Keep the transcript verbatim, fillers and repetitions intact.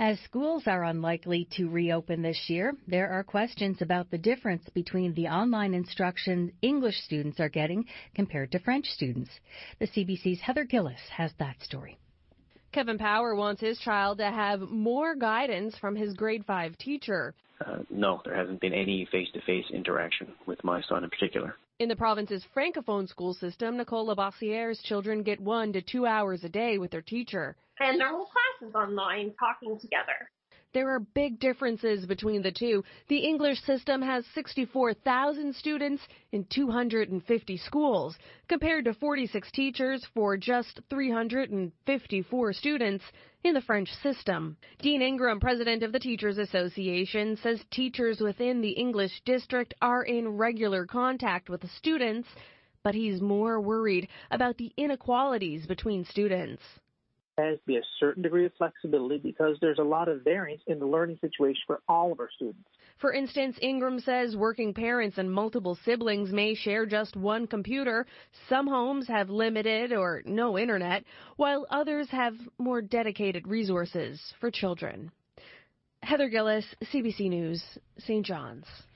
As schools are unlikely to reopen this year, there are questions about the difference between the online instruction English students are getting compared to French students. The C B C's Heather Gillis has that story. Kevin Power wants his child to have more guidance from his grade five teacher. Uh, no, there hasn't been any face-to-face interaction with my son in particular. In the province's francophone school system, Nicole Labossiere's children get one to two hours a day with their teacher. And their whole class is online talking together. There are big differences between the two. The English system has sixty-four thousand students in two hundred fifty schools, compared to forty-six teachers for just three hundred fifty-four students in the French system. Dean Ingram, president of the Teachers Association, says teachers within the English district are in regular contact with the students, but he's more worried about the inequalities between students. There has to be a certain degree of flexibility because there's a lot of variance in the learning situation for all of our students. For instance, Ingram says working parents and multiple siblings may share just one computer. Some homes have limited or no internet, while others have more dedicated resources for children. Heather Gillis, C B C News, Saint John's.